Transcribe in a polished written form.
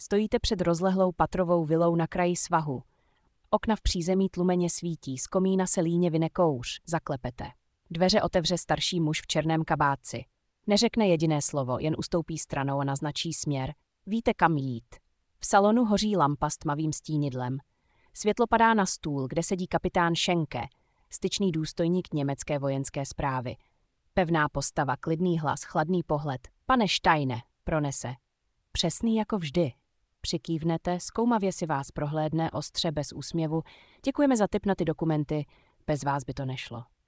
Stojíte před rozlehlou patrovou vilou na kraji svahu. Okna v přízemí tlumeně svítí, z komína se líně vyne kouř, zaklepete. Dveře otevře starší muž v černém kabátci. Neřekne jediné slovo, jen ustoupí stranou a naznačí směr. Víte, kam jít. V salonu hoří lampa s tmavým stínidlem. Světlo padá na stůl, kde sedí kapitán Schenke, styčný důstojník německé vojenské správy. Pevná postava, klidný hlas, chladný pohled. Pane Steine, pronese. Přesný jako vždy. Přikývnete, zkoumavě si vás prohlédne, ostře, bez úsměvu. Děkujeme za tip na ty dokumenty, bez vás by to nešlo.